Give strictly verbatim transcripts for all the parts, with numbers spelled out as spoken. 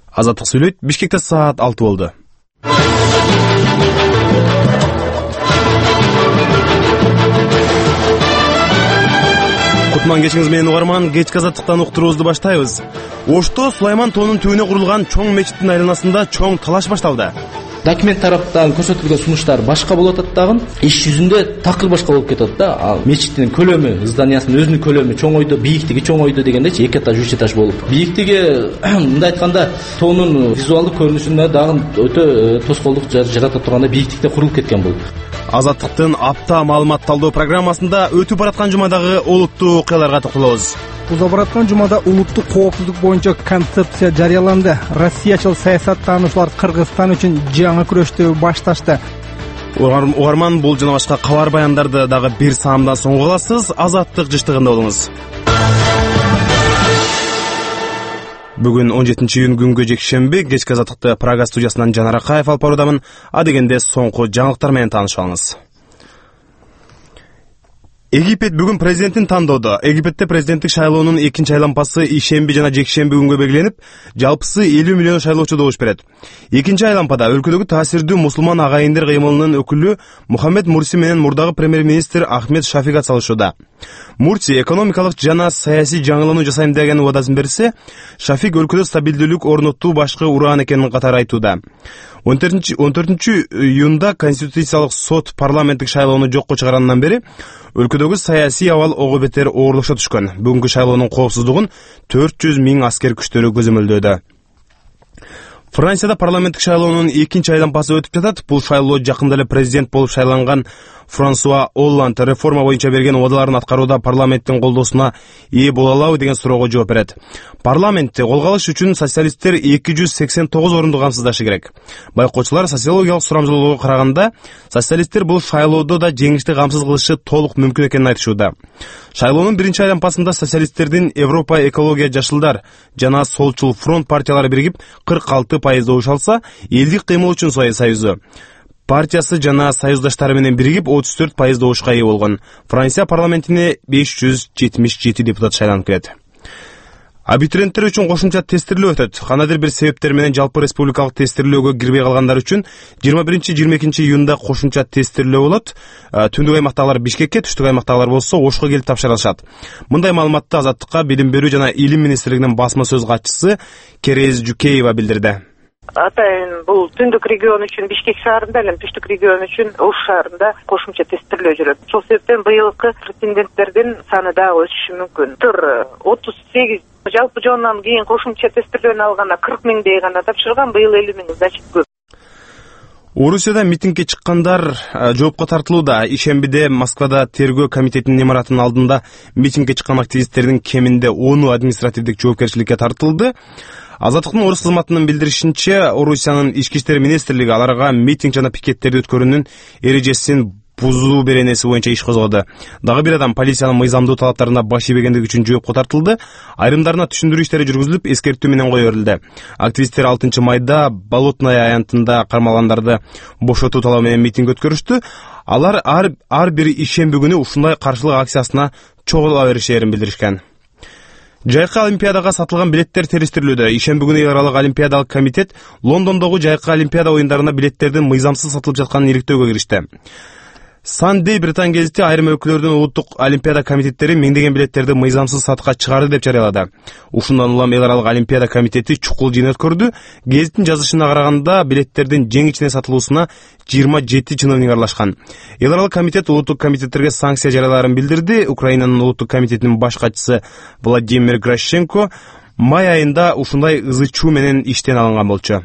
Азаттык сүйлөйт. Бишкекте саат алты болду. Кутман кечиңиз менен угарман, кечки азаттыктан уктуруубузду баштайбыз. Ошто Сулайман тоонун түбүнө курулган чоң мечиттин айланасында чоң талаш башталды. Документ тараптан көрсөтүлгөн сунуштар башка болуп атат дагы, иш жүзүндө такыр башка болуп кетет да. Ал мечиттин көлөмү, зданиясынын өзүнүн көлөмү чоңойду, бийиктиги чоңойду дегендечи, эки этаж, үч этаж болуп. Бийиктиги мындай айтканда тоонун визуалдык көрүнүшүндө дагы өтө тоскоолдук жарата тургандай бийиктикте курулуп кеткен бул. Азаттыктын апта маалымат талдоо программасында өтүп бараткан жумадагы олуттуу окуяларга токтолобуз. Уза бараткан жумада улуттук коопсуздук боюнча концепция жарыяланды. Россиячыл саясаттануучулар Кыргызстан үчүн жаңы күрөштү башташты. Угарман, бул жана башка кабар баяндарды дагы бир саамдан соң уга аласыз. Азаттык жыштыгында болуңуз. Бүгүн он жетинчи июнь күнгө жекшемби, кечки азаттыкты Прага студиясынан Жанар Акаев алып баруудамын. Адегенде соңку жаңылыктар менен таанышып алыңыз. Египет бүгүн президентин тандоодо. Египетте президенттик шайлоонун экинчи айлампасы ишемби жана жекшемби күнгө белгиленип, жалпысы элүү миллион шайлоочу добуш берет. Экинчи айлампада өлкөдөгү таасирдүү мусулман агайындар кыймылынын өкүлү Мухаммед Мурси менен мурдагы премьер-министр Ахмед Шафик атсалышууда. Мурси экономикалык жана саясий жаңылануу жасайм деген убадасын берсе, Шафик өлкөдө стабилдүүлүк орноттуу башкы ураан экенин катары айтууда. он төртүнчү июнда Конституциялык сот парламенттик шайлоону жокко чыгарандан бери өлкөдөгү саясий абал ого бетер оорлоша түшкөн. Бүгүнкү шайлоонун коопсуздугун төрт жүз миң аскер күчтөрү көзөмөлдөөдө. Францияда парламенттик шайлоонун экинчи айлампасы өтүп жатат. Бул шайлоо жакында эле президент болуп шайланган Франсуа Олланд реформа боюнча берген убадаларын аткарууда парламенттин колдоосуна ээ боло алабы деген суроого жооп берет. Парламентти колго алыш үчүн социалисттер эки жүз сексен тогуз орунду камсыздашы керек. Байкоочулар социологиялык сурамжылоого караганда, социалисттер бул шайлоодо да жеңишти камсыз кылышы толук мүмкүн экенин айтышууда. Шайлоонун биринчи айлампасында социалисттердин Европа экология жашылдар жана Солчул фронт партиялары биригип кырк алты пайыз добуш алса, элдик кыймыл үчүн союзу партиясы жана союздаштары менен биригип отуз төрт пайыз добушка ээ болгон. Франция парламентине беш жүз жетимиш жети депутат шайланып келет. Абитуриенттер үчүн кошумча тестирлөө өтөт. Кандайдыр бир себептер менен жалпы республикалык тестирлөөгө кирбей калгандар үчүн жыйырма биринчи жыйырма экинчи июнда кошумча тестирлөө болот. Түндүк аймактагылар Бишкекке, түштүк аймактагылар болсо Ошко келип тапшыра алышат. Мындай маалыматты Азаттыкка Билим берүү жана Илим министрлигинин басма сөз катчысы Керез Жукеева билдирди. Атайын бул түндүк регион үчүн Бишкек шаарында, эле түштүк регион үчүн Ош шаарында кошумча тестирлөө жүрөт. Ошол себептен быйылкы претенденттердин саны дагы өсүшү мүмкүн. отуз сегиз жалпы жонунан кийин кошумча тестирлөөнү алганда кырк миңдей гана тапшырган, быйыл элүү миң значит көп. Орусияда митингге чыккандар жоопко тартылууда. Ишембиде Москвада тергөө комитетинин имаратынын алдында митингге чыккан активисттердин кеминде onu административдик жоопкерчиликке тартылды. Азаттыктын орус кызматынын билдиришинче, Орусиянын ички иштер министрлиги аларга митинг жана пикеттерди өткөрүүнүн эрежесин бузуу беренеси боюнча иш козгоду. Дагы бир адам полициянын мыйзамдуу талаптарына баш ийбегендиги үчүн жоопко тартылды. Айрымдарына түшүндүрүү иштери жүргүзүлүп, эскертүү менен кое берилди. Активисттер алтынчы майда Болотная аянтында кармалгандарды бошотуу талабы менен митинг өткөрүштү. Алар ар, ар бир ишемби күнү ушундай каршылык акциясына чогула беришерин билдиришкен. Жайкы олимпиадага сатылган билеттер териштирилүүдө. Ишемби күнү эл аралык олимпиадалык комитет Лондондогу жайкы олимпиада оюндарына билеттердин мыйзамсыз сатылып жатканын иликтөөгө киришти. Sunday Британ гезити айрым өлкөлөрдүн улуттук олимпиада комитеттери миңдеген билеттерди мыйзамсыз сатыкка чыгарды деп жарыялады. Ушундан улам эл аралык олимпиада комитети чукул жыйын өткөрдү. Гезиттин жазышына караганда билеттердин жең ичине сатылуусуна жыйырма жети чиновник аралашкан. Эл аралык комитет улуттук комитеттерге санкция жарыялаарын билдирди. Украинанын улуттук комитетинин баш катчысы Владимир Гращенко май айында ушундай ызы чуу менен иштен алынган болчу.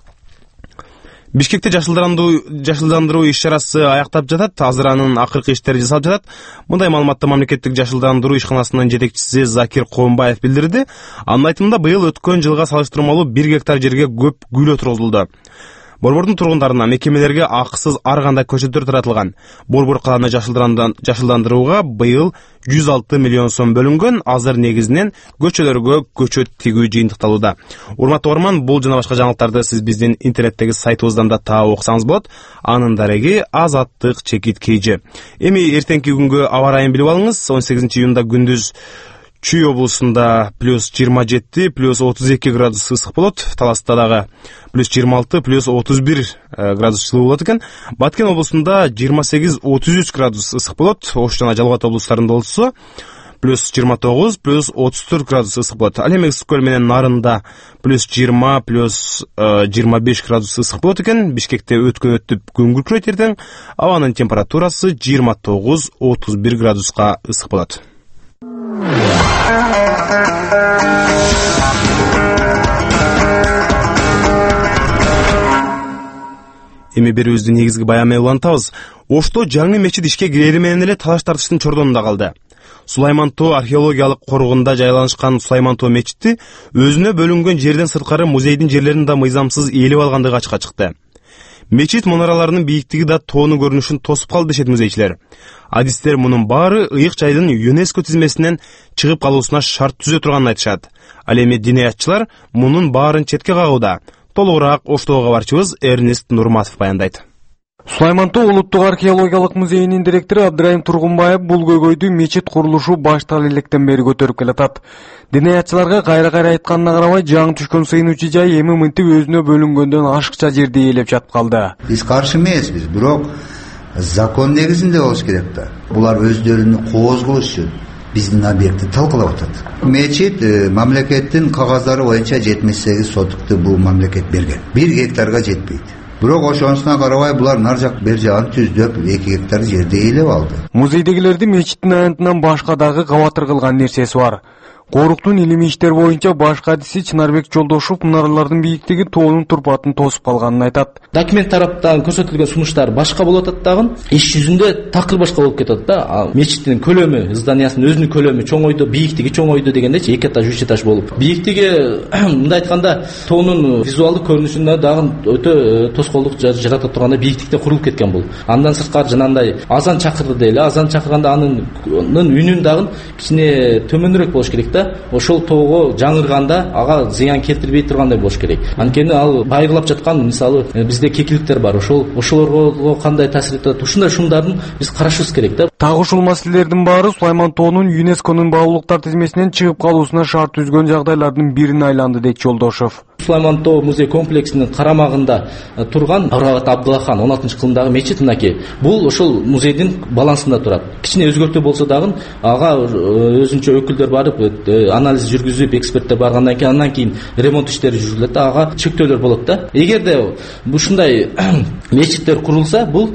Бишкекте жашылдандыруу иш-чарасы аяктап жатат. Азыр анын акыркы иштери жасалып жатат. Мындай маалыматты мамлекеттик жашылдандыруу ишканасынын жетекчиси Закир Коомбаев билдирди. Анын айтымында быйыл өткөн жылга салыштырмалуу бир гектар жерге көп гүл отургузулду. Борбордун тургундарына, мекемелерге акысыз ар кандай көчөттөр таратылган. Борбор каланы жашылдандырууга быйыл жүз алты миллион сом бөлүнгөн. Азыр негизинен көчөлөргө көчөт тигүү жыйынтыкталууда. Урматтуу угарман, бул жана башка жаңылыктарды сиз биздин интернеттеги сайтыбыздан да таап окусаңыз болот. Анын дареги Азаттык чекит кейжи. Эми эртеңки күнгө аба ырайын билип алыңыз. он сегизинчи июнда күндүз Чүй облусунда плюс жыйырма жети, плюс отуз эки градус ысык болот. Таласта дагы плюс жыйырма алты, плюс отуз бир градус жылуу болот экен. Баткен облусунда жыйырма сегиз, отуз үч градус ысык болот. Ош жана Жалал Абад облустарында болсо плюс жыйырма тогуз, плюс отуз төрт градус ысык болот. Ал эми Ысык көл менен Нарында плюс жыйырма, плюс жыйырма беш градус ысык болот экен. Бишкекте өткөн өтүп күн күркүрөйт эртең. Абанын температурасы жыйырма тогуз, отуз бир градуска ысык болот. Эми берүүбүздүн негизги баянын улантабыз. Ошто жаңы мечит ишке кирери менен эле талаш тартыштын чордонунда калды. Сулайман Тоо археологиялык коргунда жайланышкан Сулайман Тоо мечити өзүнө бөлүнгөн жерден сырткары музейдин жерлерин да мыйзамсыз ээлеп алгандыгы ачыкка чыкты. Мечит мунараларынын бийиктиги да тоонун көрүнүшүн тосуп калды дешет музейчилер. Адистер мунун баары ыйык жайдын ЮНЕСКО тизмесинен чыгып калуусуна шарт түзө турганын айтышат. Ал эми диниятчылар мунун баарын четке кагууда. Толугураак Оштого кабарчыбыз Эрнест Нурматов баяндайт. Сулайман Тоо улуттук археологиялык музейинин директору Абдырайым Тургунбаев бул көйгөйдү мечит курулушу башталып электен бери көтөрүп келатат. Диниятчыларга кайра-кайра айтканына карабай, жаңы түшкөн сыйынуучу жай эми мынтип өзүнө бөлүнгөндөн ашыкча жерди ээлеп жатып калды. Биз каршы эмеспиз, бирок закон негизинде болуш керек да. Булар өздөрүнүн кооз кылыш үчүн биздин объектти талкалап атат. Мечит мамлекеттин кагаздары боюнча жетимиш сегиз сотукту бул мамлекет берген. бир гектарга жетпейт. Бирок ошонусуна карабай булар нар жак бер жагын түздөп эки гектар жерди ээлеп алды. Музейдегилерди мечиттин аянтынан башка дагы кабатыр кылган нерсеси бар. Коруктун илимий иштер боюнча башкы адиси Чынарбек Жолдошов мунаралардын бийиктиги тоонун турпатын тосуп калганын айтат. Документ тараптан көрсөтүлгөн сунуштар башка болуп атат дагы, иш жүзүндө такыр башка болуп кетет да. Мечиттин көлөмү, зданиясынын өзүнүн көлөмү чоңойду, бийиктиги чоңойду дегендечи эки этаж, үч этаж болуп. Бийиктиги мындай айтканда тоонун визуалдык көрүнүшүндө дагы өтө тоскоолдук жарата тургандай бийиктикте курулуп кеткен бул. Андан сырткары жанагындай азан чакырды дейли, азан чакырганда анын үнүн дагы кичине төмөнүрөөк болуш керек. Ошол тоого жаңырганда ага зыян келтирбей тургандай болуш керек. Анткени ал байгылап жаткан, мисалы, бизде кекиликтер бар. Ошол ошолорго кандай таасир этет? Ушундай шумдарын биз карашыбыз керек да. Так ушул маселелердин баары Сулайман Тоонун ЮНЕСКОнун баалуулуктар тизмесинен чыгып калуусуна шарт түзгөн жагдайлардын бирине айланды дейт Жолдошов. Сулайман Тоо музей комплексинин карамагында турган Арабат Абдулахан он алтынчы кылымдагы мечит мынакей. Бул ошол музейдин балансында турат. Кичине өзгөртүү болсо дагы ага өзүнчө өкүлдөр барып анализ жүргүзүп, эксперттер баргандан кийин андан кийин ремонт иштери жүргүзүлөт да, ага чектөөлөр болот да. Эгерде ушундай мечиттер курулса, бул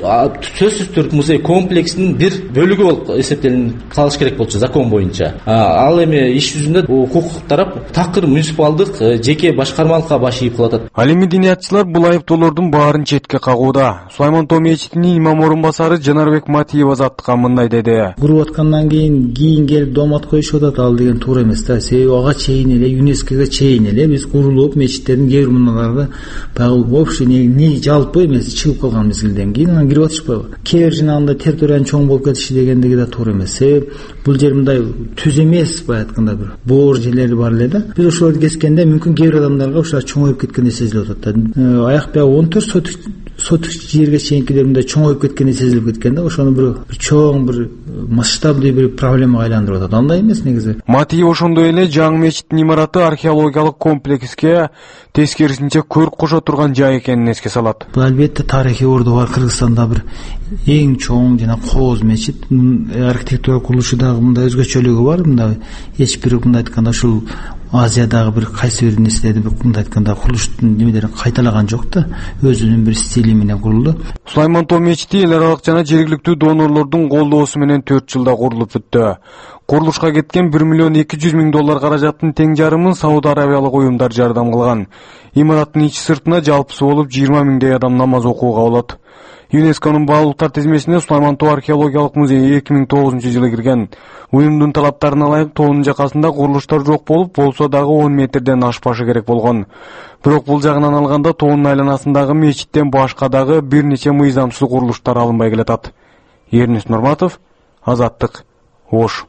сөзсүз түрдө музей комплексинин бир бөлүгү болуп эсептелип калыш керек болчу закон боюнча. Ал эми иш жүзүндө укук тарап такыр муниципалдык жеке башкармалыкка баш ийип калат. Ал эми диниятчылар бул айыптоолордун баарын четке кагууда. Сулайман Тоо мечитинин имам орун басары Жанарбек Матиев азаттыкка мындай деди. Куруп аткандан кийин кийин келип домат коюшуп атат, ал деген туура эмес да. Себеби ага чейин эле ЮНЕСКОго чейин эле биз курулуп мечиттердин кээ бир муналарды баягы общий не жалпы эмес чыгып калган мезгилден кийин анан кирип атышпайбы. Кээ бир жанагындай территориянын чоң болуп кетиши дегендиги да туура эмес. Себеби бул жер мындай түз эмес, баягы айтканда бир боор жерлери бар эле да. Биз ошолорду кескенде мүмкүн кээ бир адамдарга ушулар чоңоюп кеткендей сезилип атат да. Аяк баягы он төрт сотук сотук жерге чейинкилер мындай чоңоюп кеткендей сезилип кеткен да. Ошону бир чоң бир масштабный бир проблемага айландырып атат. Андай эмес негизи. Матиев ошондой эле жаңы мечиттин имараты археологиялык комплекске тескерисинче көр кошо турган жай экенин эске салат. Бул албетте тарыхый орду бар Кыргызстанда бир эң чоң жана кооз мечит. Архитектура курулушу дагы мындай өзгөчөлүгү бар. Мындай эч бир мындай айтканда ушул Азиядагы бир кайсы бир нерселерди бир мындай айтканда курулуштун немелерин кайталаган жок да. Өзүнүн бир стили менен курулду. Сулайман Тоо мечити эл аралык жана жергиликтүү донорлордун колдоосу менен төрт жылда курулуп бүттү. Курулушка кеткен бир миллион эки жүз миң доллар каражаттын тең жарымын Сауд Арабиялык уюмдар жардам кылган. Имараттын ичи сыртына жалпысы болуп жыйырма миңдей адам намаз окууга болот. ЮНЕСКонун баалуулуктар тизмесине Сулайман Тоо археологиялык музейи эки миң тогузунчу жылы кирген. Уюмдун талаптарына ылайык тоонун жакасында курулуштар жок болуп, болсо дагы он метрден ашпашы керек болгон. Бирок бул жагынан алганда тоонун айланасындагы мечиттен башка дагы бир нече мыйзамсыз курулуштар алынбай келатат. Эрнест Нурматов, Азаттык, Ош.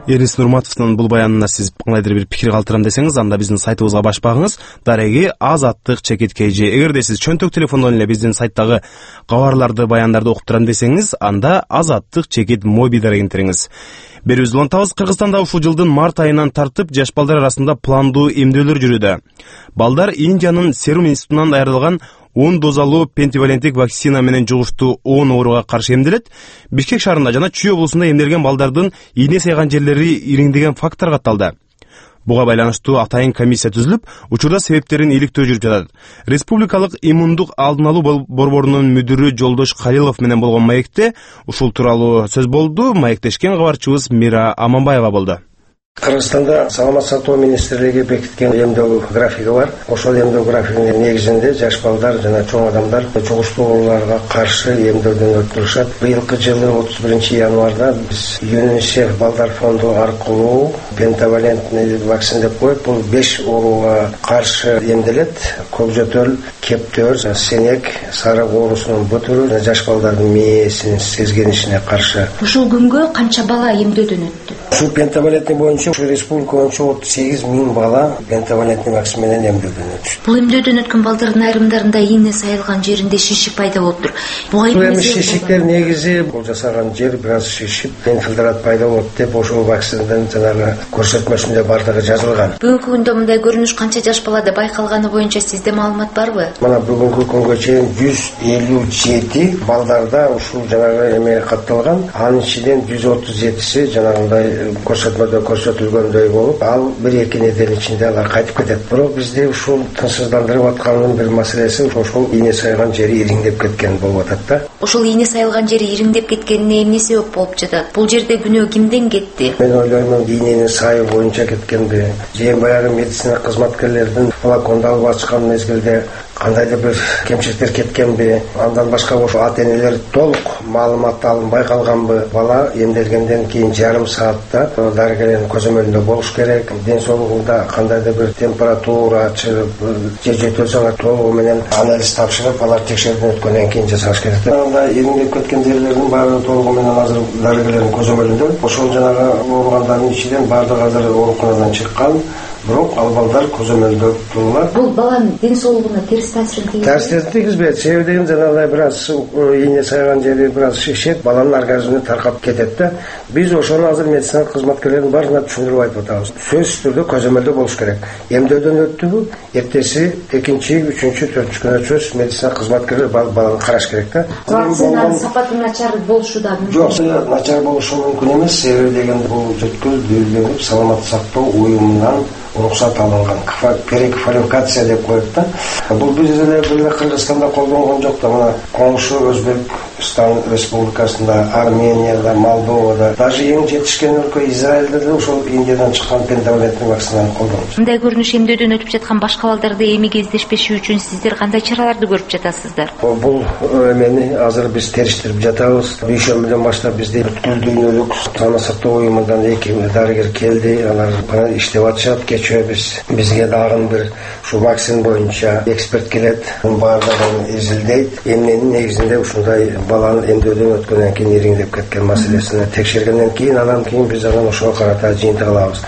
Эрис Нурматовдун бул баянына сиз кандайдыр бир пикир калтырам десеңиз, анда биздин сайтыбызга баш багыңыз. Дареги Азаттык чекит kg. Эгерде сиз чөнтөк телефондон эле биздин сайттагы кабарларды, баяндарды окуп турам десеңиз, анда Азаттык чекит моби дарегин териңиз. Берүүбүздү улантабыз. Кыргызстанда ушул жылдын март айынан тартып жаш балдар арасында пландуу эмдөөлөр жүрүүдө. Балдар Индиянын Серум институтунан даярдалган он дозалуу пентиваленттик вакцина менен жугуштуу он ооруга каршы эмделет. Бишкек шаарында жана Чүй облусунда эмделген балдардын ийне сайган жерлери ириңдеген фактор катталды. Буга байланыштуу атайын комиссия түзүлүп, учурда себептерин иликтөө жүрүп жатат. Республикалык иммундук алдын алуу борборунун мүдүрү Жолдош Калилов менен болгон маекте ушул тууралуу сөз болду. Маектешкен кабарчыбыз Мира Аманбаева болду. Кыргызстанда саламат сактоо министрлиги бекиткен эмдөө графиги бар. Ошол эмдөө графигинин негизинде жаш балдар жана чоң адамдар жугуштуу ооруларга каршы эмдөөдөн өтүлүшат. Быйылкы жылы отуз биринчи январда биз ЮНИСЕФ балдар фонду аркылуу пентавалентный вакцина деп коет. Бул беш ооруга каршы эмделет. Көкжөтөл, кептөр, сенек, сарык оорусунун бу түрү жаш балдардын мээсинин сезгенишине каршы. Ушул күнгө канча бала эмдөөдөн өттү? Ушул пентавалентный боюнча ушу республика боюнча отуз сегиз миң бала пентавалентный вакцина менен эмдөөдөн өтүшт. Бул эмдөөдөн өткөн балдардын айрымдарында ийне сайылган жеринде шишик пайда болуп тур. Буга эми шишиктер негизи бул жасаган жер бир аз шишип, инфильтрат пайда болот деп ошол вакцинадан жанагы көрсөтмөсүндө бардыгы жазылган. Бүгүнкү күндө мындай көрүнүш канча жаш балада байкалганы боюнча сизде маалымат барбы? Мына бүгүнкү күнгө чейин жүз элүү жети балдарда ушул жанагы эме катталган. Анын ичинен жүз отуз жетиси жанагындай көрсөтмөдө көрсөтүлгөндөй болуп, ал бир-эки неделе ичинде алар кайтып кетет. Бирок бизде ушул тынчсыздандырып атканын бир маселеси ошол ийне сайган жери ириңдеп кеткен болуп атат да. Ошол ийне сайылган жери ириңдеп кеткенине эмне себеп болуп жатат? Бул жерде күнөө кимден кетти? Мен ойлоймун,ийненин сайы боюнча кеткенби, же баягы медицина кызматкерлердин флаконду алып ачкан мезгилде кандайдыр бир кемчиликтер кеткенби, андан башка ошо ата-энелер толук маалымат алынбай калганбы? Бала эмделгенден кийин жарым саатта дарыгердин көзөмөлүндө болуш керек. Ден соолугунда кандайдыр бир температура чыгып, же жөтөлсө толугу менен анализ тапшырып, алар текшерүүдөн өткөндөн кийин жасаш керек. Анда ириңдеп кеткен жерлердин баары толугу менен азыр дарыгерлердин көзөмөлүндө. Ошол жанагы ооругандардын ичинен баардыгы азыр ооруканадан чыккан. Бирок ал балдар көзөмөлдө турулат. Бул баланын ден соолугуна терс таасирин тийгизбейт? Таасирин тийгизбейт. Себеби деген жанагындай бир аз ийне сайган жери бир аз шишет, баланын организмине таркап кетет да. Биз ошону азыр медицина кызматкерлеринин баарына түшүндүрүп айтып атабыз. Сөзсүз түрдө көзөмөлдө болуш керек. Эмдөөдөн өттүбү, эртеси экинчи, үчүнчү, төртүнчү күнү сөз медицина кызматкерлери баланы караш керек да. Вакцинанын сапаты начар болушу да мүмкүн. Жок, начар болушу мүмкүн эмес. Себеби деген бул жөткөл белгиленип, саламат сактоо уюмунан уруксат алынган, переквалификация деп коет да. Бул биз эле бир Кыргызстанда колдонгон жок да, мына коңшу Өзбекстан республикасында, Арменияда, Молдовада, даже эң жетишкен өлкө Израилде да ошол Индиядан чыккан пентавалентный вакцинаны колдонот. Мындай көрүнүш эмдөөдөн өтүп жаткан башка балдарды эми кездешпеши үчүн сиздер кандай чараларды көрүп жатасыздар? Бул эмени азыр биз териштирип жатабыз. Дүйшөмбүдөн баштап бизде бүткүл дүйнөлүк саламат сактоо уюмундан эки дарыгер келди, алар иштеп атышат. Биз бизге дагы бир ушу вакцина боюнча эксперт келет, баардыгын изилдейт. Эмненин негизинде ушундай баланын эмдөөдөн өткөндөн кийин ириңдеп кеткен маселесин текшергенден кийин, анан кийин биз анан ошого карата жыйынтык алабыз.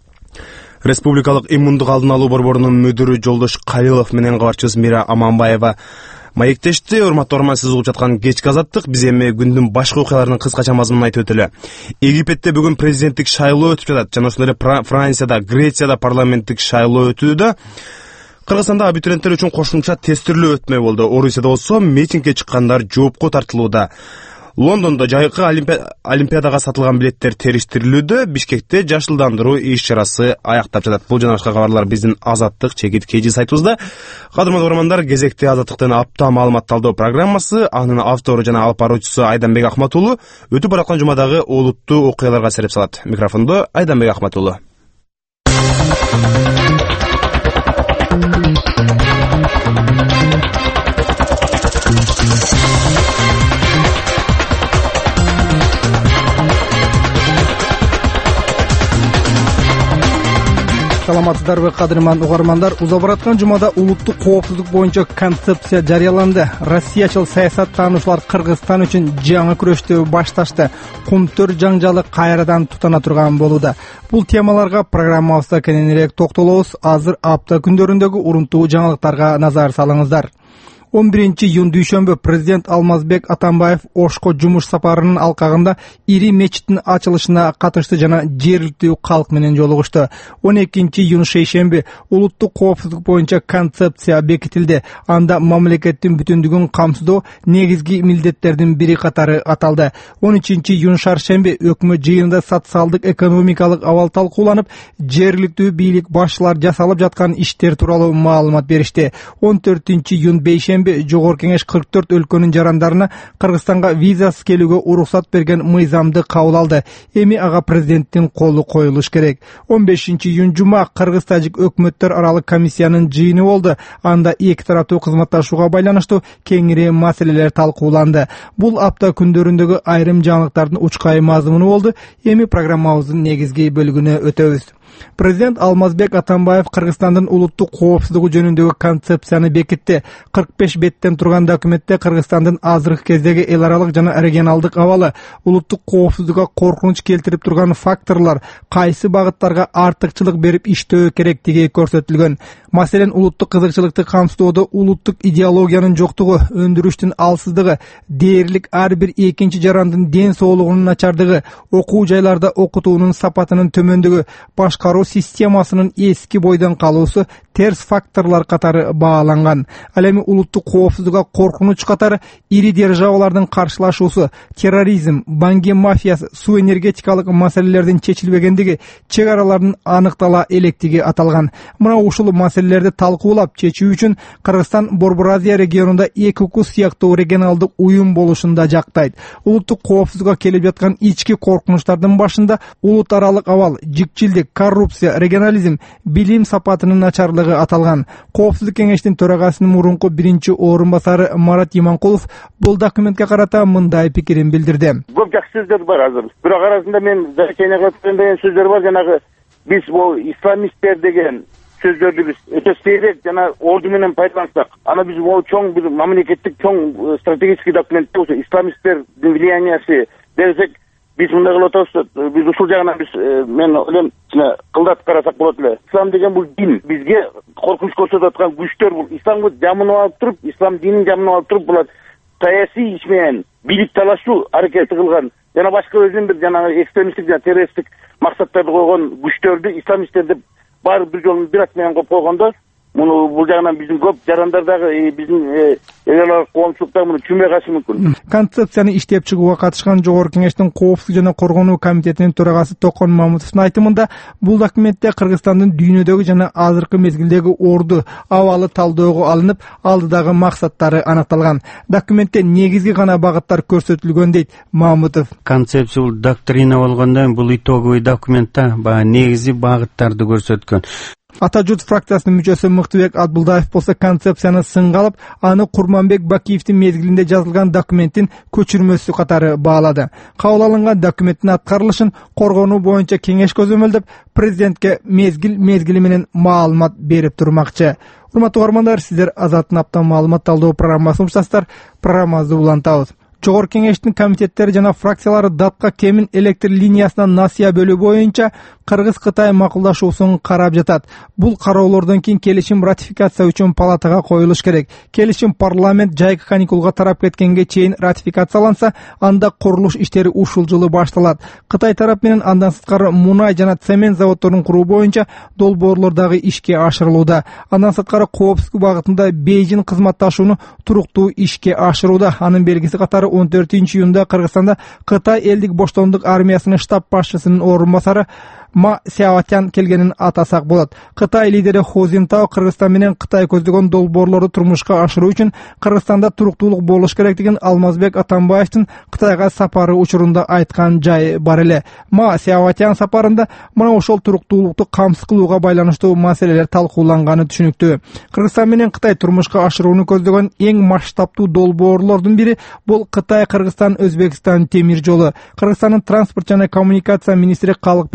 Республикалык иммундук алдын алуу борборунун мүдүрү Жолдош Калилов менен кабарчыбыз Мира Аманбаева маектешти. Урматтуу көрөрман, сиз угуп жаткан кечки Азаттык. Биз эми күндүн башка окуяларынын кыскача мазмунун айтып өтөлү. Египетте бүгүн президенттик шайлоо өтүп жатат. Жана ошондой эле Францияда, Грецияда парламенттик шайлоо өтүүдө. Кыргызстанда абитуриенттер үчүн кошумча тестирлөө өтмөй болду. Орусияда болсо митингге чыккандар жоопко тартылууда. Лондондо жайкы олимпиадага сатылган билеттер териштирилүүдө. Бишкекте жашылдандыруу иш-чарасы аяктап жатат. Бул жана башка кабарлар биздин Азаттык чекит kg сайтыбызда. Кадырман көрөрмандар, кезекти Азаттыктын апта маалымат талдоо программасы, анын автору жана алып баруучусу Айданбек Ахмат уулу өтүп бараткан жумадагы олуттуу окуяларга сереп салат. Микрофондо Айданбек Ахмат уулу. саламатсыздарбы кадырман угармандар? Уза бараткан жумада улуттук коопсуздук боюнча концепция жарыяланды. Россиячыл саясаттануучулар Кыргызстан үчүн жаңы күрөштү башташты. Кумтөр жаңжалы кайрадан тутана турган болууда. Бул темаларга программабызда кененирээк токтолобуз. Азыр апта күндөрүндөгү урунтуу жаңылыктарга назар салыңыздар. он биринчи июнь дүйшөмбү президент Алмазбек Атамбаев Ошко жумуш сапарынын алкагында ири мечиттин ачылышына катышты жана жергиликтүү калк менен жолугушту. он экинчи июнь шейшемби улуттук коопсуздук боюнча концепция бекитилди. Анда мамлекеттин бүтүндүгүн камсыздоо негизги милдеттердин бири катары аталды. он үчүнчү июнь шаршемби өкмөт жыйынында социалдык экономикалык абал талкууланып, жергиликтүү бийлик башчылар жасалып жаткан иштер тууралуу маалымат беришти. он төртүнчү июнь бейшемби Жогорку кеңеш кырк төрт өлкөнүн жарандарына Кыргызстанга визасыз келүүгө уруксат берген мыйзамды кабыл алды. Эми ага президенттин колу коюлуш керек. он бешинчи июнь жума Кыргыз-тажик өкмөттөр аралык комиссиянын жыйыны болду. Анда эки тараптуу кызматташууга байланыштуу кеңири маселелер талкууланды. Бул апта күндөрүндөгү айрым жаңылыктардын учкай мазмуну болду. Эми программабыздын негизги бөлүгүнө өтөбүз. Президент Алмазбек Атамбаев Кыргызстандын улуттук коопсуздугу жөнүндөгү концепцияны бекитти. кырк беш беттен турган документте Кыргызстандын азыркы кездеги эл аралык жана регионалдык абалы, улуттук коопсуздукка коркунуч келтирип турган факторлор, кайсы багыттарга артыкчылык берип иштөө керектиги көрсөтүлгөн. Маселен, улуттук кызыкчылыкты камсыздоодо улуттук идеологиянын жоктугу, өндүрүштүн алсыздыгы, дээрлик ар бир экинчи жарандын ден соолугунун начардыгы, окуу жайларда окутуунун сапатынын төмөндүгү, башкаруу системасынын эски бойдон калуусу терс факторлор катары бааланган. Ал эми улуттук коопсуздукка коркунуч катары ири державалардын каршылашуусу, терроризм, банги мафиясы, суу энергетикалык маселелердин чечилбегендиги, чек аралардын аныктала электиги аталган. Мына ушул маселелерди талкуулап чечүү үчүн Кыргызстан Борбор Азия регионунда эки укук сыяктуу регионалдык уюм болушун да жактайт. Улуттук коопсуздукка келип жаткан ички коркунучтардын башында улут аралык абал, жикчилдик, коррупция, регионализм, билим сапатынын начарлыгы аталган. Коопсуздук кеңештин төрагасынын мурунку биринчи орун басары Марат Иманкулов бул документке карата мындай пикирин билдирди. Көп жакшы сөздөр бар азыр. Бирок арасында мен замечание кылып деген сөздөр бар. Жанагы биз бул исламисттер деген сөздөрдү биз өтө сейрек жана орду менен пайдалансак, ана биз бул чоң бир мамлекеттик чоң стратегический документте ошо исламисттердин влияниясы десек, биз мындай кылып атабыз. Биз ушул жагынан биз мен ойлойм кылдат карасак болот эле. Ислам деген бул дин. Бизге коркунуч көрсөтүп аткан күчтөр бул исламга жамынып алып туруп, ислам динин жамынып алып туруп, булар саясий иш менен бийлик талашуу аракети кылган жана башка өзүнүн бир жанагы экстремисттик жана террористтик максаттарды койгон күчтөрдү исламисттер деп баары бир жолу бир ат менен коюп койгондо, муну бул жагынан биздин көп жарандар дагы биздин эле коомчулукта муну түшүнбөй калышы мүмкүн. Концепцияны иштеп чыгууга катышкан Жогорку кеңештин коопсуздук жана коргонуу комитетинин төрагасы Токон Мамутовдун айтымында, бул документте Кыргызстандын дүйнөдөгү жана азыркы мезгилдеги орду, абалы талдөөгө алынып, алдыдагы максаттары аныкталган. Документте негизги гана багыттар көрсөтүлгөн дейт Мамутов. Концепция бул доктрина болгондон бул итоговый документте баягы негизги багыттарды көрсөткөн. Ата журт фракциясынын мүчөсү Мыктыбек Атбулдаев болсо концепцияны сынга алып, аны Курманбек Бакиевдин мезгилинде жазылган документтин көчүрмөсү катары баалады. Кабыл алынган документтин аткарылышын коргонуу боюнча кеңеш көзөмөлдөп, президентке мезгил мезгили менен маалымат берип турмакчы. Урматтуу угармандар, сиздер Азаттын апта маалымат талдоо программасын уктасыздар. Программабызды улантабыз. Жогорку кеңештин комитеттери жана фракциялары датка кемин электр линиясынан насыя бөлүү боюнча Кыргыз-Кытай макулдашуусун карап жатат. Бул кароолордон кийин келишим ратификация үчүн палатага коюлуш керек. Келишим парламент жайкы каникулга тарап кеткенге чейин ратификацияланса, анда курулуш иштери ушул жылы башталат. Кытай тарап менен андан сырткары мунай жана цемент заводдорун куруу боюнча долбоорлор дагы ишке ашырылууда. Андан сырткары коопсуздук багытында Бейжин кызматташууну туруктуу ишке ашырууда. Анын белгиси катары он төртүнчү июнда Кыргызстанда Кытай элдик боштондук армиясынын штаб башчысынын орун басары Ма Сяотян келгенин атасак болот. Кытай лидери Ху Цзинтао Кыргызстан менен Кытай көздөгөн долбоорлорду турмушка ашыруу үчүн Кыргызстанда туруктуулук болуш керектигин Алмазбек Атамбаевдин Кытайга сапары учурунда айткан жайы бар эле. Ма Сяотян сапарында мына ошол туруктуулукту камсыз кылууга байланыштуу маселелер талкууланганы түшүнүктүү. Кыргызстан менен Кытай турмушка ашырууну көздөгөн эң масштабтуу долбоорлордун бири бул Кытай-Кыргызстан-Өзбекстан темир жолу. Кыргызстандын транспорт жана коммуникация министри Калыкбек Султан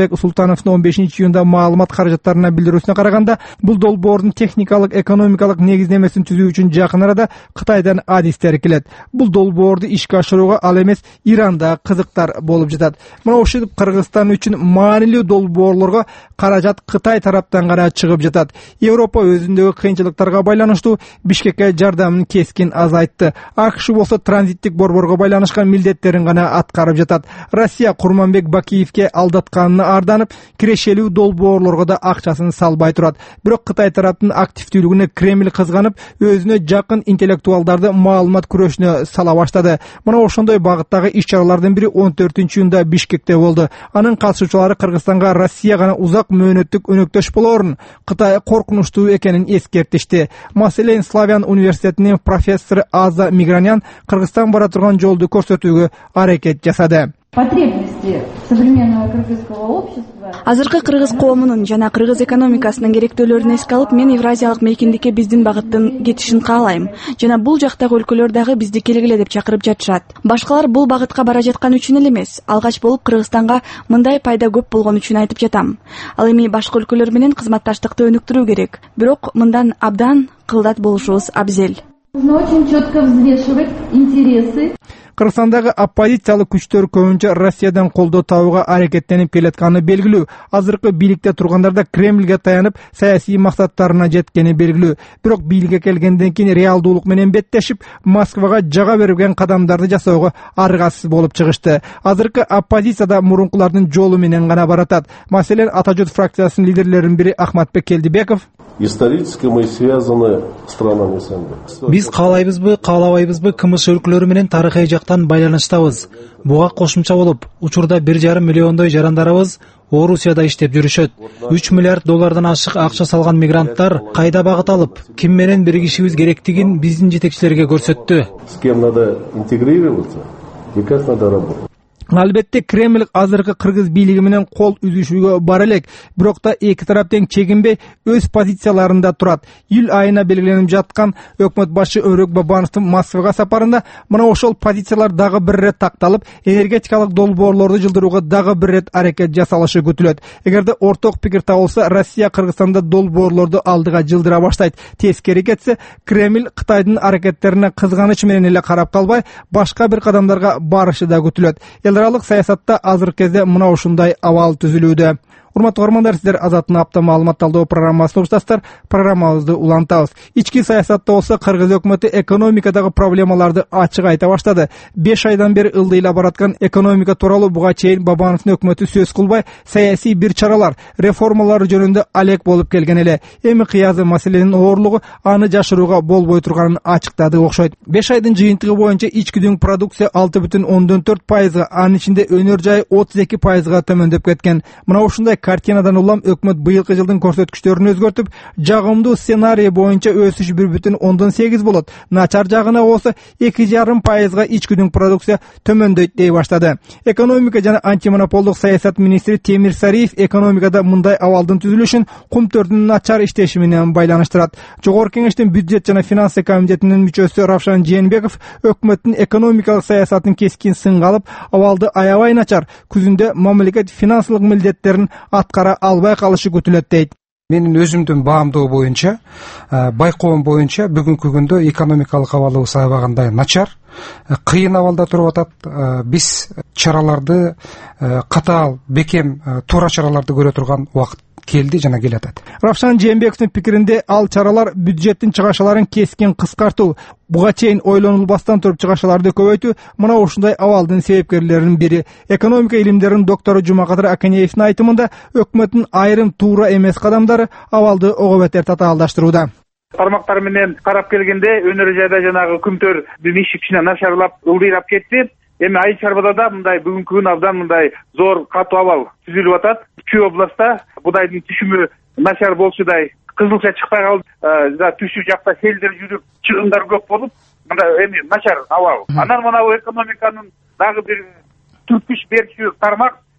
Асановдун он бешинчи июнда маалымат каражаттарына билдирүүсүнө караганда, бул долбоордун техникалык, экономикалык негиздемесин түзүү үчүн жакын арада Кытайдан адистер келет. Бул долбоорду ишке ашырууга ал эмес Иранда кызыктар болуп жатат. Мына ушинтип Кыргызстан үчүн маанилүү долбоорлорго каражат Кытай тараптан гана чыгып жатат. Европа өзүндөгү кыйынчылыктарга байланыштуу Бишкекке жардамын кескин азайтты. АКШ болсо транзиттик борборго байланышкан милдеттерин гана аткарып жатат. Россия Курманбек Бакиевке алдатканына арданып, кирешелүү долбоорлорго да акчасын салбай турат. Бирок Кытай тараптын активдүүлүгүнө Кремль кызганып, өзүнө жакын интеллектуалдарды маалымат күрөшүнө сала баштады. Мына ошондой багыттагы иш-чаралардын бири он төртүнчү июнда Бишкекте болду. Анын катышуучулары Кыргызстанга Россия гана узак мөөнөттүк өнөктөш болоорун, Кытай коркунучтуу экенин эскертишти. Маселен, Славян университетинин профессору Аза Мигранян Кыргызстан бара турган жолду көрсөтүүгө аракет жасады. Потребности современного кыргызского общества. Азыркы кыргыз коомунун жана кыргыз экономикасынын керектөөлөрүн эске алып, мен Евразиялык мейкиндикке биздин багыттын кетишин каалайм. Жана бул жактагы өлкөлөр дагы бизди келгиле деп чакырып жатышат. Башкалар бул багытка бара жаткан үчүн эле эмес, алгач болуп Кыргызстанга мындай пайда көп болгон үчүн айтып жатам. Ал эми башка өлкөлөр менен кызматташтыкты өнүктүрүү керек. Бирок мындан абдан кылдат болушубуз абзел. Нужно очень четко взвешивать интересы. Кыргызстандагы оппозициялык күчтөр көбүнчө Россиядан колдоо табууга аракеттенип келатканы белгилүү. Азыркы бийликте тургандар да Кремльге таянып, саясий максаттарына жеткени белгилүү. Бирок бийликке келгенден кийин реалдуулук менен беттешип, Москвага жага берген кадамдарды жасоого аргасыз болуп чыгышты. Азыркы оппозицияда мурункулардын жолу менен гана баратат. Маселен, Ата журт фракциясынын лидерлеринин бири Ахматбек Келдибеков: Исторически мы связаны странами СНГ. Биз каалайбызбы, каалабайбызбы, КМШ өлкөлөрү менен тарыхый жактан байланыштабыз. Буга кошумча болуп, учурда бир жарым миллиондой жарандарыбыз Орусияда иштеп жүрүшөт. үч миллиард доллардан ашык акча салган мигранттар кайда багыт алып, ким менен биригишибиз керектигин биздин жетекчилерге көрсөттү. С кем надо интегрироваться и как надо работать. Албетте Кремль азыркы кыргыз бийлиги менен кол үзүшүүгө бар элек, бирок да эки тарап тең чегинбей өз позицияларында турат. Июль айына белгиленип жаткан өкмөт башы Өрөк Бабановдун Москвага сапарында мына ошол позициялар дагы бир ирет такталып, энергетикалык долбоорлорду жылдырууга дагы бир ирет аракет жасалышы күтүлөт. Эгерде орток пикир табылса, Россия Кыргызстанда долбоорлорду алдыга жылдыра баштайт. Тескери кетсе, Кремль Кытайдын аракеттерине кызганыч менен эле карап калбай, башка бир кадамдарга барышы да күтүлөт. Элдералык саясатта азыркы кезде мына ушундай абал түзүлүүдө. Урматтуу көрөрмандар, сиздер Азаттын апта маалымат талдоо программасын угуштасыздар. Программабызды улантабыз. Ички саясатта болсо Кыргыз өкмөтү экономикадагы проблемаларды ачык айта баштады. беш айдан бери ылдыйла бараткан экономика тууралуу буга чейин Бабановдун өкмөтү сөз кылбай, саясий бир чаралар, реформалар жөнүндө алек болуп келген эле. Эми кыязы маселенин оорлугу аны жашырууга болбой турганын ачыктады окшойт. беш айдын жыйынтыгы боюнча ички дүң продукция алты бүтүн ондон төрт пайызга, анын ичинде өнөр жай отуз эки пайызга төмөндөп кеткен. Мына ушундай картинадан улам өкмөт быйылкы жылдын көрсөткүчтөрүн өзгөртүп, жагымдуу сценарий боюнча өсүш бир бүтүн ондон сегиз болот. Начар жагына болсо эки жарым пайызга ички дүң продукция төмөндөйт дей баштады. Экономика жана антимонополдук саясат министри Темир Сариев экономикада мындай абалдын түзүлүшүн кумтөрдүн начар иштеши менен байланыштырат. Жогорку кеңештин бюджет жана финансы комитетинин мүчөсү Равшан Жээнбеков өкмөттүн экономикалык саясатын кескин сынга алып, абалды аябай начар, күзүндө мамлекет финансылык милдеттерин аткара албай калышы күтүлөт дейт. Менин өзүмдүн баамдоо боюнча, байкоом боюнча бүгүнкү күндө экономикалык абалыбыз аябагандай начар, кыйын абалда туруп атат. Биз чараларды катаал, бекем, туура чараларды көрө турган убакыт келди жана келатат. Равшан Жээнбековдун пикиринде, ал чаралар бюджеттин чыгашаларын кескин кыскартуу, буга чейин ойлонулбастан туруп чыгашаларды көбөйтүү мына ушундай абалдын себепкерлеринин бири. Экономика илимдеринин доктору Жумакадыр Акенеевдин айтымында, өкмөттүн айрым туура эмес кадамдары абалды ого бетер татаалдаштырууда. Тармактар менен карап келгенде, өнөр жайда жанагы күмтөр иши кичине начарлап, ылдыйрап кетти. Эми Айыл Чарбада да мындай бүгүнкү күн абдан мындай зор катуу абал түзүлүп атат. Үчөө областта будайдын түшүмү начар болчудай кызылча чыкпай калды. Түшү жакта селдер жүрүп, чыгымдар көп болуп, мындай эми начар абал. Анан мына экономиканын дагы бир түрткүч берчү тармак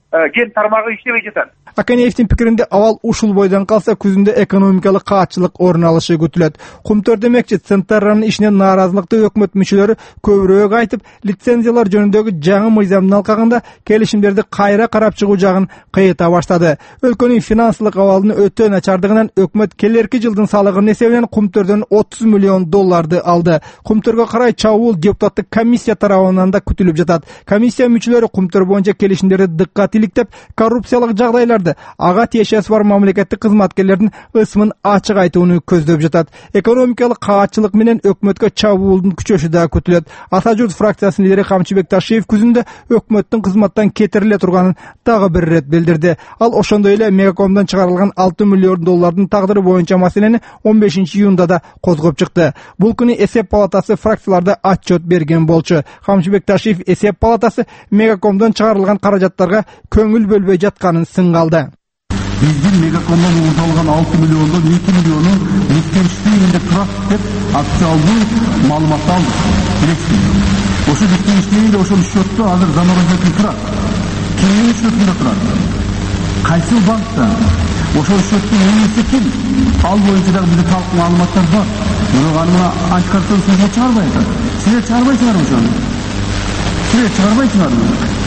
кен тармагы иштебей жатат. Аканеевдин пикиринде абал ушул бойдон калса күзүндө экономикалык каатчылык орун алышы күтүлөт. Кумтөр демекчи, центральнын ишине нааразылыкты өкмөт мүчөлөрү көбүрөөк айтып, лицензиялар жөнүндөгү жаңы мыйзамдын алкагында келишимдерди кайра карап чыгуу жагын кыйыта баштады. Өлкөнүн финансылык абалынын өтө начардыгынан өкмөт келерки жылдын салыгынын эсебинен кумтөрдөн отуз миллион долларды алды. Кумтөргө карай чабуул депутаттык комиссия тарабынан да күтүлүп жатат. Комиссия мүчөлөрү кумтөр боюнча келишимдерди дыккат иликтеп, коррупциялык жагдайларды ага тиешеси бар мамлекеттик кызматкерлердин ысмын ачык айтууну көздөп жатат. Экономикалык каатчылык менен өкмөткө чабуулдун күчөшү да күтүлөт. Ата журт фракциясынын лидери Камчыбек Ташиев күзүндө өкмөттүн кызматтан кетириле турганын дагы бир ирет билдирди. Ал ошондой эле Мегакомдон чыгарылган алты миллион доллардын тагдыры боюнча маселени он бешинчи июнда да козгоп чыкты. Бул күнү эсеп палатасы фракцияларда отчет берген болчу. Камчыбек Ташиев эсеп палатасы Мегакомдон чыгарылган каражаттарга көңүл бөлбөй жатканын сынгалды. Биздин Мегакомдон уурдалган алты миллиондон эки миллиону Лихтенштейнде турат деп официалдуу маалымат алдык. Билесизби? Ошо Лихтенштейнде ошол счетту азыр заманбап турат. Кимдин счетунда турат? Кайсы банкта? Ошол счеттун ээси ким? Ал боюнча дагы бизде талк маалыматтар бар. Бирок аны антикоррупцион сизге чыгарбай атат. Силер чыгарбайсыңарбы ошону? Силер чыгарбайсыңарбы?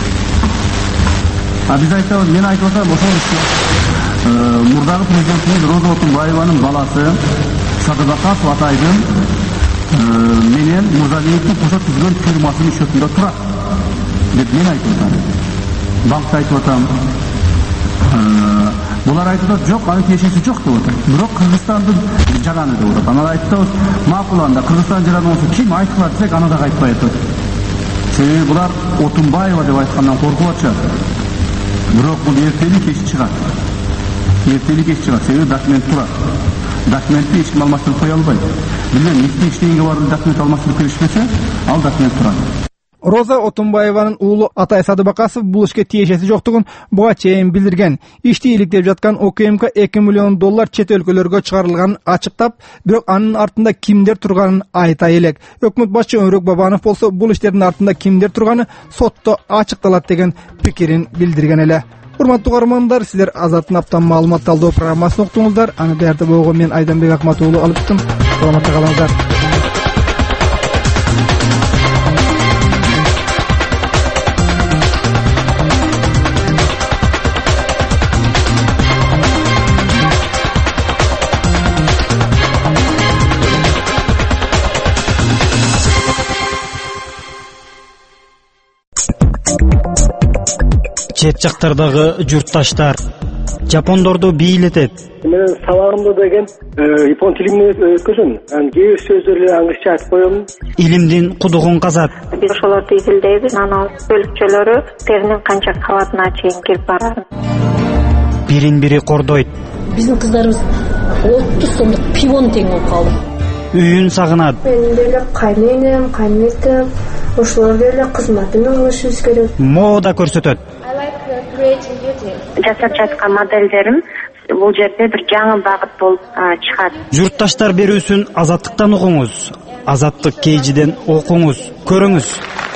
А биз айтабыз, мен айтып атам, ошол мурдагы президентибиз Роза Отунбаеванын баласы Садыбаков Атайдын менен Мурзалиевдин кошо түзгөн фирмасынын счетунда турат деп мен айтып атам. Банкта айтып атам. Булар айтып атат, жок, анын тиешеси жок деп атат. Бирок Кыргызстандын жараны деп атат. Аны айтабыз, макул анда Кыргызстан жараны болсо ким айткыла десек, аны дагы айтпай атат. Себеби булар Отунбаева деп айткандан коркуп атышат. Бирок бул эртели кеч чыгат. Эртели кеч чыгат. Себеби документ турат. Документти эч ким алмаштырып кое албайт. Билем, Лихтенштейнге барып документ алмаштырып келишпесе, ал документ турат. Роза Отунбаеванын уулу Атай Садыбакасов бул ишке тиешеси жоктугун буга чейин билдирген. Ишти иликтеп жаткан ОКМК эки миллион доллар чет өлкөлөргө чыгарылганын ачыктап, бирок анын артында кимдер турганын айта элек. Өкмөт башчы Өнөрөк Бабанов болсо бул иштердин артында кимдер турганы сотто ачыкталат деген пикирин билдирген эле. Урматтуу угармандар, силер Азаттын аптан маалымат талдоо программасын уктуңуздар. Аны даярдап койгон мен Айданбек Акмат уулу алыптым. Саламатта калыңыздар. Чет жактардагы журтташтар жапондорду бийлетет. Мен сабагымда деген япон тилинде өткөзөм. Анан кээ бир сөздөрдү англисче айтып коем. Илимдин кудугун казат. Биз ошолорду изилдейбиз. Анан бөлүкчөлөрү теринин канча кабатына чейин кирип барат. Бирин-бири кордойт. Биздин кыздарыбыз отуз сомдук пивон тең болуп калды. Үйүн сагынат. Мен деле кайненем, кайнетем, ошолор деле кызматына алышыбыз керек. Мода көрсөтөт. Жасап жаткан моделдерим бул жерде бир жаңы багыт болуп чыгат. Журтташтар берүүсүн Азаттыктан угуңуз. Азаттык кейжиден окуңуз, көрүңүз.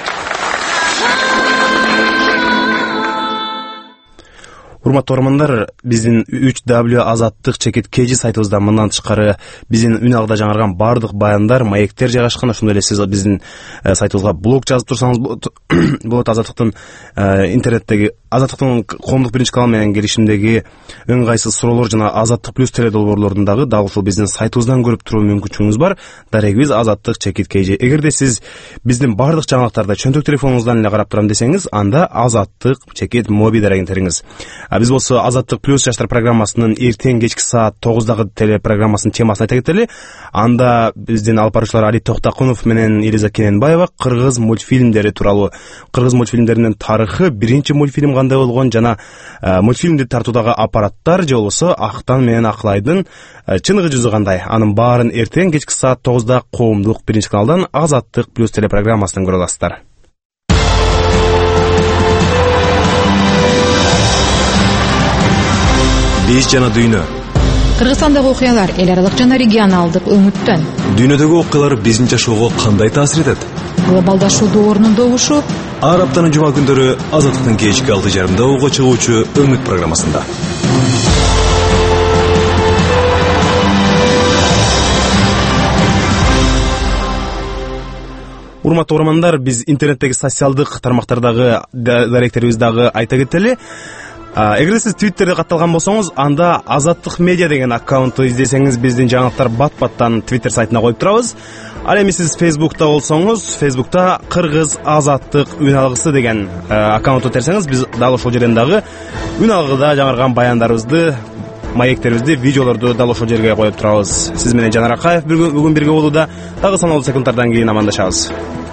Урматтуу угармандар, биздин үч дабл ю азаттык чекит кж сайтыбызда мындан тышкары биздин үн агыда жаңырган бардык баяндар, маектер жайгашкан. Ошондой эле сиз биздин сайтыбызга блог жазып турсаңыз болот. Азаттыктын интернеттеги Азаттыктын коомдук биринчи канал менен келишимдеги өн кайсы суроолор жана Азаттык плюс теле долбоорлордун дагы дагы ушул биздин сайтыбыздан көрүп туруу мүмкүнчүлүгүңүз бар. Дарегибиз Азаттык чекит kg. Эгерде сиз биздин бардык жаңылыктарды чөнтөк телефонуңуздан эле карап турам десеңиз, анда Азаттык чекит моби дарегин териңиз. Биз болсо Азаттык плюс жаштар программасынын эртең кечки саат тогуздагы теле программасынын темасын айта кетели. Анда биздин алып баруучулар Али Токтакунов менен Элиза Кененбаева кыргыз мультфильмдери тууралуу, кыргыз мультфильмдеринин тарыхы, биринчи мультфильм кандай болгон жана мультфильмди тартуудагы аппараттар же болбосо Актан менен Акылайдын чыныгы жүзү кандай, анын баарын эртең кечки саат тогузда коомдук биринчи каналдан Азаттык плюс теле программасынан көрө аласыздар. Биз жана дүйнө. Кыргызстандагы окуялар эл аралык жана регионалдык өңүттөн. Дүйнөдөгү окуялар биздин жашоого кандай таасир этет? Глобалдашуу доорунун добушу ар аптанын жума күндөрү Азаттыктын кечки алты жарымда ого чыгуучу Өңүт программасында. Урматтуу угармандар, биз интернеттеги социалдык тармактардагы даректерибизди дагы айта кетели. Эгер сиз Twitterде катталган болсоңуз, анда Азаттык медиа деген аккаунтту издесеңиз, биздин жаңылыктар бат-баттан Twitter сайтына коюп турабыз. Ал эми сиз Facebook'та болсоңуз, Facebook'та Кыргыз Азаттык үн алгысы деген аккаунтту терсеңиз, биз дал ошол жерден дагы үн алгыда жаңырган баяндарыбызды, маектерибизди, видеолорду дал ошол жерге коюп турабыз. Сиз менен Жанар Акаев бүгүн бирге болууда. Дагы саналуу секунддардан кийин амандашабыз.